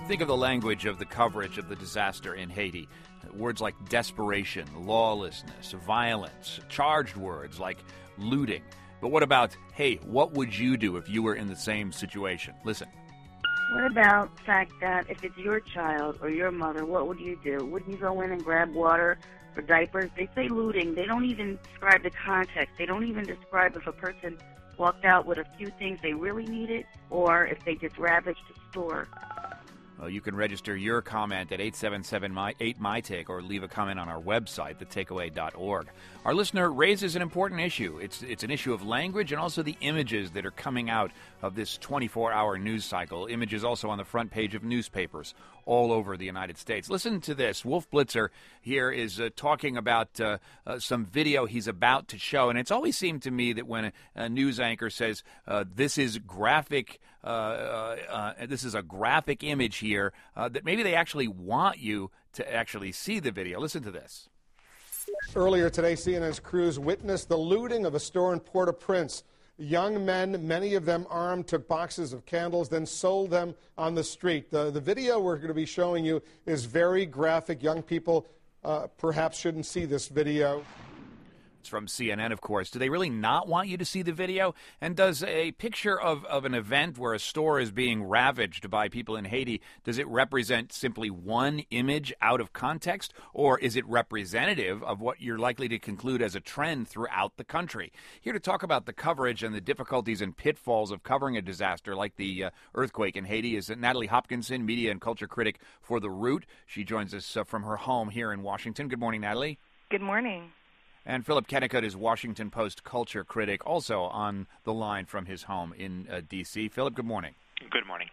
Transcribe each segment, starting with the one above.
Think of the language of the coverage of the disaster in Haiti. Words like desperation, lawlessness, violence, charged words like looting. But what about, hey, what would you do if you were in the same situation? Listen. What about the fact that if it's your child or your mother, what would you do? Wouldn't you go in and grab water or diapers? They say looting. They don't even describe the context. They don't even describe if a person walked out with a few things they really needed or if they just ravaged the store. Well, you can register your comment at 877-8MyTake or leave a comment on our website, thetakeaway.org. Our listener raises an important issue. It's an issue of language and also the images that are coming out of this 24-hour news cycle. Images also on the front page of newspapers all over the United States. Listen to this. Wolf Blitzer here is talking about some video he's about to show. And it's always seemed to me that when a news anchor says, this is graphic, this is a graphic image here, that maybe they actually want you to actually see the video. Listen to this. Earlier today, CNN's crews witnessed the looting of a store in Port-au-Prince. Young men, many of them armed, took boxes of candles, then sold them on the street. The video we're going to be showing you is very graphic. Young people perhaps shouldn't see this video. It's from CNN, of course. Do they really not want you to see the video? And does a picture of an event where a store is being ravaged by people in Haiti, does it represent simply one image out of context? Or is it representative of what you're likely to conclude as a trend throughout the country? Here to talk about the coverage and the difficulties and pitfalls of covering a disaster like the earthquake in Haiti is Natalie Hopkinson, media and culture critic for The Root. She joins us from her home here in Washington. Good morning, Natalie. Good morning. And Philip Kennicott is Washington Post culture critic, also on the line from his home in D.C. Philip, good morning. Good morning.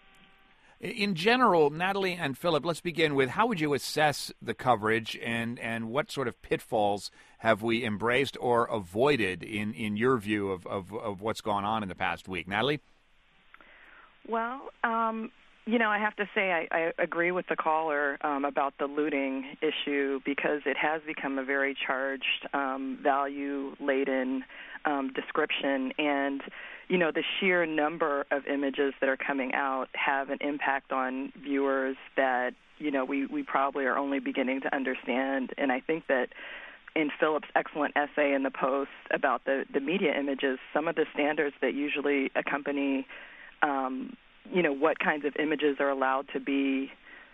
In general, Natalie and Philip, let's begin with how would you assess the coverage and what sort of pitfalls have we embraced or avoided in your view of what's gone on in the past week? Natalie? Well, I have to say I agree with the caller about the looting issue because it has become a very charged, value-laden description. And, the sheer number of images that are coming out have an impact on viewers that, we probably are only beginning to understand. And I think that in Philip's excellent essay in the Post about the media images, some of the standards that usually accompany what kinds of images are allowed to be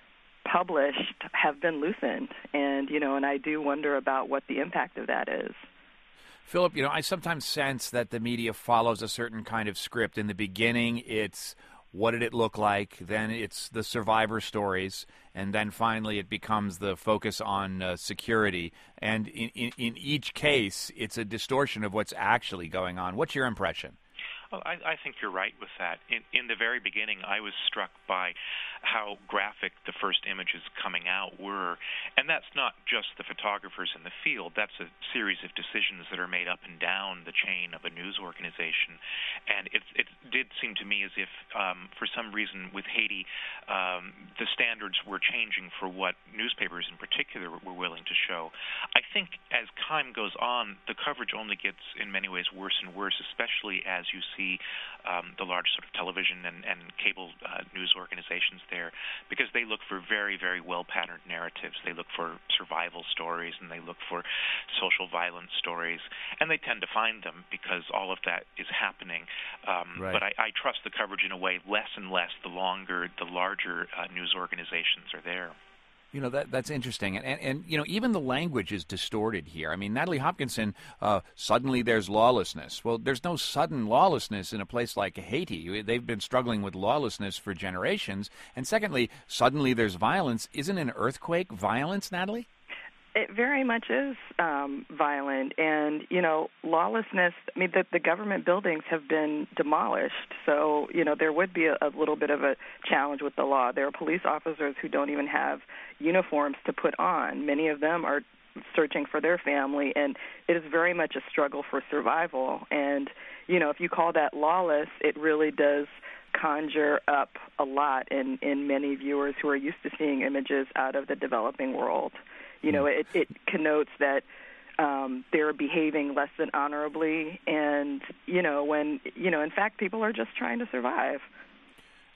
published have been loosened. And, and I do wonder about what the impact of that is. Philip, I sometimes sense that the media follows a certain kind of script. In the beginning, it's what did it look like? Then it's the survivor stories. And then finally it becomes the focus on security. And in each case, it's a distortion of what's actually going on. What's your impression? Well, I think you're right with that. In the very beginning, I was struck by how graphic the first images coming out were. And that's not just the photographers in the field. That's a series of decisions that are made up and down the chain of a news organization. And it did seem to me as if, for some reason with Haiti, the standards were changing for what newspapers in particular were willing to show. I think as time goes on, the coverage only gets, in many ways, worse and worse, especially as you see the large sort of television and cable news organizations there, because they look for very, very well-patterned narratives. They look for survival stories and they look for social violence stories, and they tend to find them because all of that is happening. Right. But I trust the coverage in a way less and less the larger news organizations are there. That's interesting. And even the language is distorted here. I mean, Natalie Hopkinson, suddenly there's lawlessness. Well, there's no sudden lawlessness in a place like Haiti. They've been struggling with lawlessness for generations. And secondly, suddenly there's violence. Isn't an earthquake violence, Natalie? It very much is violent. And, lawlessness, I mean, the government buildings have been demolished. So, there would be a little bit of a challenge with the law. There are police officers who don't even have uniforms to put on. Many of them are searching for their family, and it is very much a struggle for survival. And, if you call that lawless, it really does conjure up a lot in many viewers who are used to seeing images out of the developing world. It connotes that they're behaving less than honorably, and, when, in fact, people are just trying to survive.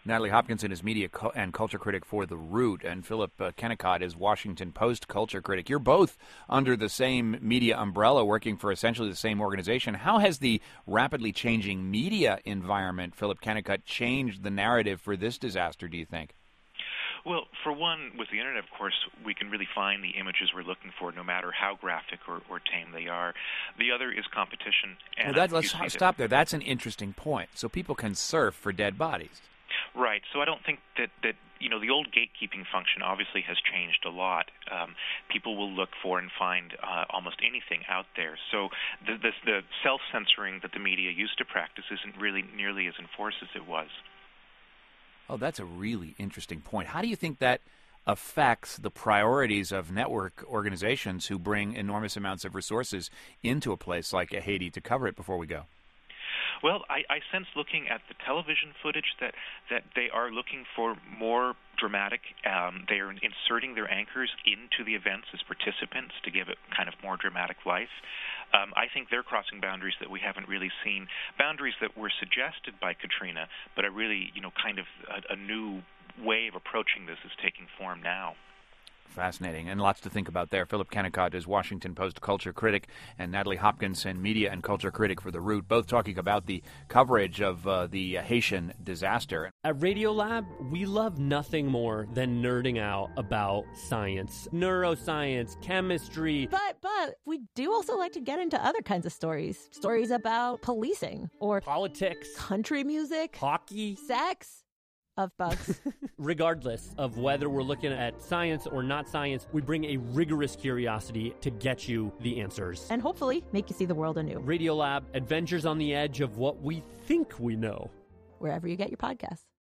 Natalie Hopkinson is media and culture critic for The Root, and Philip Kennicott is Washington Post culture critic. You're both under the same media umbrella, working for essentially the same organization. How has the rapidly changing media environment, Philip Kennicott, changed the narrative for this disaster, do you think? Well, for one, with the Internet, of course, we can really find the images we're looking for, no matter how graphic or tame they are. The other is competition. And let's stop there. That's an interesting point. So people can surf for dead bodies. Right. So I don't think that the old gatekeeping function obviously has changed a lot. People will look for and find almost anything out there. So the self-censoring that the media used to practice isn't really nearly as enforced as it was. Oh, that's a really interesting point. How do you think that affects the priorities of network organizations who bring enormous amounts of resources into a place like Haiti to cover it before we go? Well, I sense looking at the television footage that they are looking for more dramatic. They are inserting their anchors into the events as participants to give it kind of more dramatic life. I think they're crossing boundaries that we haven't really seen, boundaries that were suggested by Katrina, but are really, kind of a new way of approaching this is taking form now. Fascinating, and lots to think about there. Philip Kennicott is Washington Post culture critic, and Natalie Hopkinson, media and culture critic for The Root, both talking about the coverage of the Haitian disaster. At Radiolab, we love nothing more than nerding out about science, neuroscience, chemistry. But we do also like to get into other kinds of stories. Stories about policing or politics, country music, hockey, sex. Of bugs. Regardless of whether we're looking at science or not science, we bring a rigorous curiosity to get you the answers. And hopefully make you see the world anew. Radiolab, adventures on the edge of what we think we know. Wherever you get your podcasts.